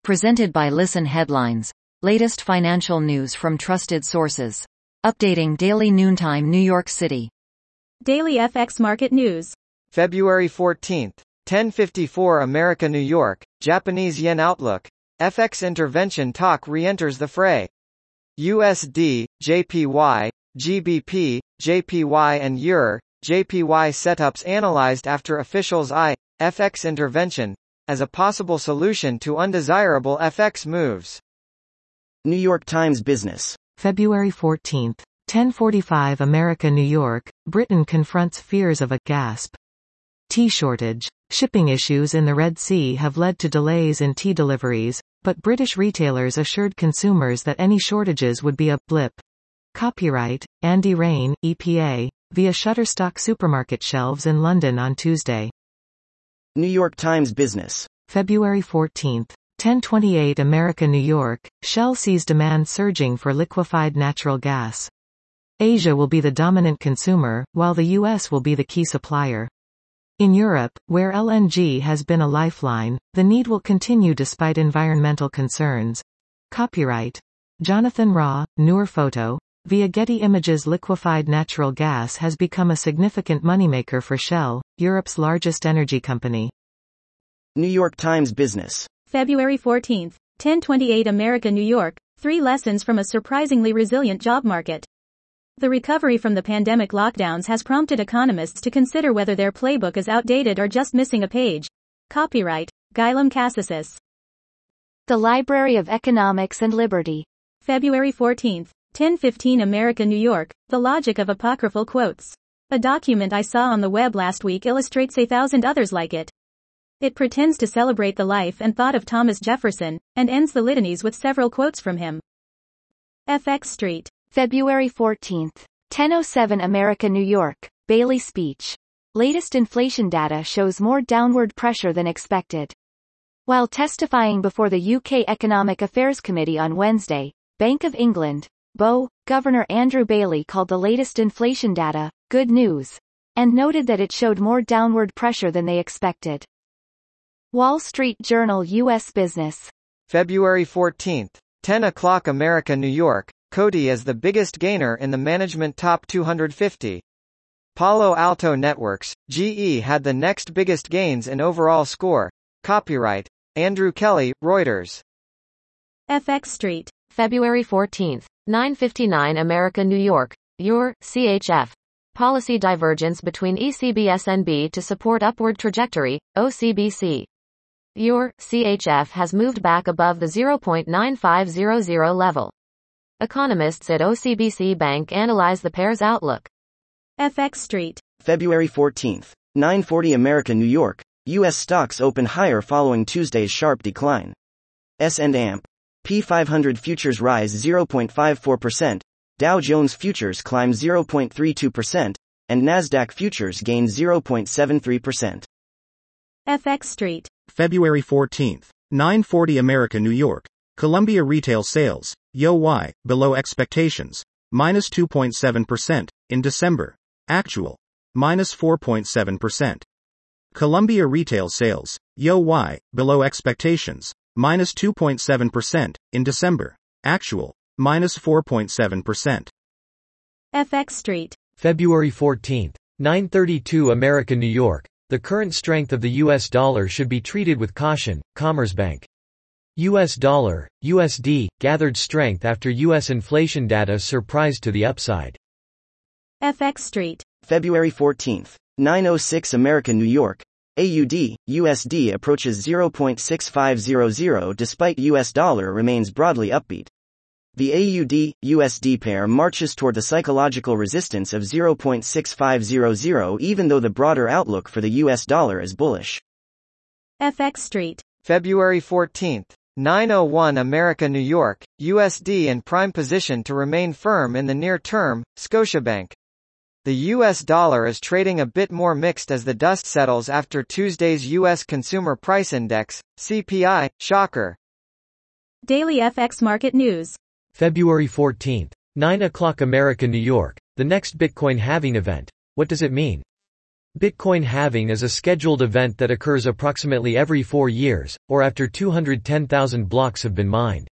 Presented by Listen Headlines. Latest financial news from trusted sources. Updating daily noontime New York City. Daily FX Market News. February 14th, 10:54 America New York, Japanese Yen Outlook. FX intervention talk re-enters the fray. USD, JPY, GBP, JPY and EUR, JPY setups analyzed after officials eye FX intervention as a possible solution to undesirable FX moves. New York Times Business. February 14, 10:45 America New York, Britain confronts fears of a gasp tea shortage. Shipping issues in the Red Sea have led to delays in tea deliveries, but British retailers assured consumers that any shortages would be a blip. Copyright, Andy Rain, EPA, via Shutterstock supermarket shelves in London on Tuesday. New York Times Business. February 14, 10:28 America New York, Shell sees demand surging for liquefied natural gas. Asia will be the dominant consumer, while the US will be the key supplier. In Europe, where LNG has been a lifeline, the need will continue despite environmental concerns. Copyright, Jonathan Raw, Noor Photo, via Getty Images. Liquefied natural gas has become a significant moneymaker for Shell, Europe's largest energy company. New York Times Business. February 14, 10:28 America New York, 3 lessons from a surprisingly resilient job market. The recovery from the pandemic lockdowns has prompted economists to consider whether their playbook is outdated or just missing a page. Copyright, Guillaume Casassis. The Library of Economics and Liberty. February 14, 10:15 America New York, The Logic of Apocryphal Quotes. A document I saw on the web last week illustrates 1,000 others like it. It pretends to celebrate the life and thought of Thomas Jefferson, and ends the litanies with several quotes from him. FX Street. February 14, 10:07 America New York, Bailey speech. Latest inflation data shows more downward pressure than expected. While testifying before the UK Economic Affairs Committee on Wednesday, Bank of England, BoE, Governor Andrew Bailey called the latest inflation data good news, and noted that it showed more downward pressure than they expected. Wall Street Journal US Business. February 14th, 10 o'clock America New York, Coty is the biggest gainer in the management top 250. Palo Alto Networks, GE had the next biggest gains in overall score. Copyright, Andrew Kelly, Reuters. FX Street. February 14, 9:59 America New York, EUR, CHF. Policy divergence between ECB-SNB to support upward trajectory, OCBC. EUR, CHF has moved back above the 0.9500 level. Economists at OCBC Bank analyze the pair's outlook. FX Street. February 14, 9:40 America New York, U.S. stocks open higher following Tuesday's sharp decline. S&P 500 futures rise 0.54%, Dow Jones futures climb 0.32%, and Nasdaq futures gain 0.73%. FX Street. February 14, 9:40 America New York, Columbia retail sales, YoY, below expectations, minus 2.7%, in December. Actual, minus 4.7%. Columbia retail sales, YoY, below expectations, minus 2.7%, in December. Actual, minus 4.7%. FX Street. February 14, 9:32 America New York, the current strength of the US dollar should be treated with caution, Commerzbank. US dollar, USD, gathered strength after US inflation data surprised to the upside. FX Street. February 14, 9:06 America New York, AUD, USD approaches 0.6500 despite US dollar remains broadly upbeat. The AUD-USD pair marches toward the psychological resistance of 0.6500 even though the broader outlook for the US dollar is bullish. FX Street. February 14, 9:01 America New York, USD in prime position to remain firm in the near term, Scotiabank. The US dollar is trading a bit more mixed as the dust settles after Tuesday's US Consumer Price Index, CPI, shocker. Daily FX Market News. February 14, 9 o'clock America New York, the next Bitcoin halving event. What does it mean? Bitcoin halving is a scheduled event that occurs approximately every 4 years, or after 210,000 blocks have been mined.